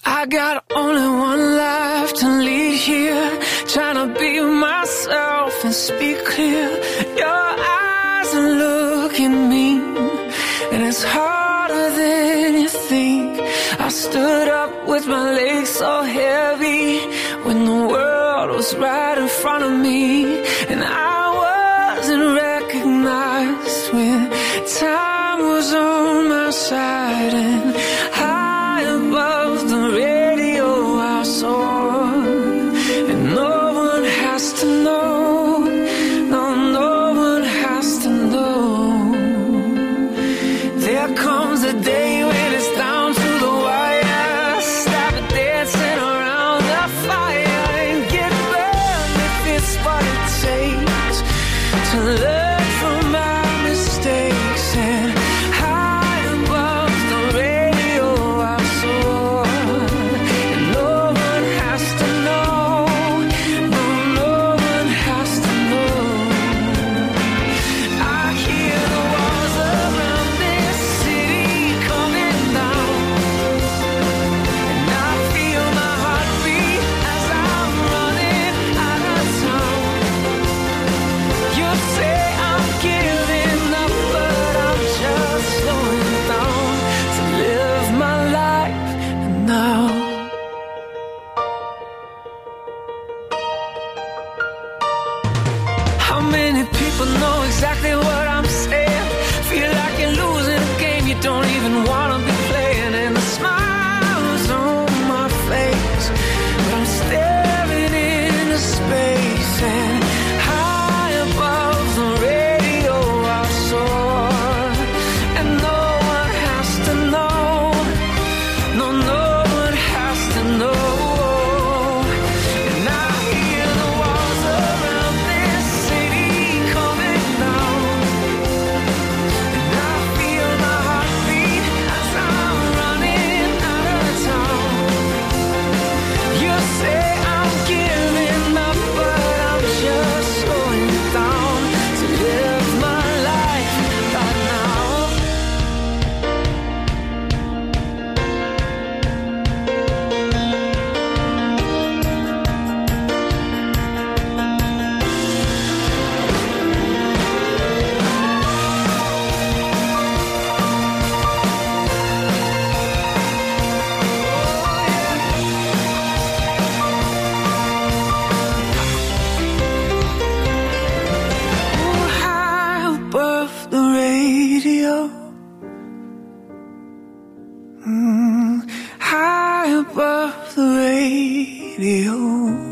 I got only one life to lead here, trying to be myself and speak clear. Your eyes are looking mean, and it's harder than you think. I stood up with my legs so heavy when the world was right in front of me, and I wasn't recognized when time was on my side. And high above the radio I saw, and no one has to know, no, no one has to know. There comes a day when it's down to the wire. Stop dancing around the fire and get burned if it's what it takes to learn from my mistakes. And high above the radio I soar, and no one has to know, no, no one has to know. I hear the walls around this city coming down, and I feel my heartbeat as I'm running out of town. You say I'm giving up, but I'm just slowing down to live my life now. How many people know exactly what I'm saying? Feel like you're losing a game you don't even wanna be playing, and the smile's on my face, but I'm staring into space. And high above the radio I soar, and no one has to know, no, no one has to know. And I hear the walls around this city coming down, and I feel my heartbeat as I'm running out of town. You say I'm giving up, but I'm just slowing down to live my life right now. Oh, high above the radio, high above the radio.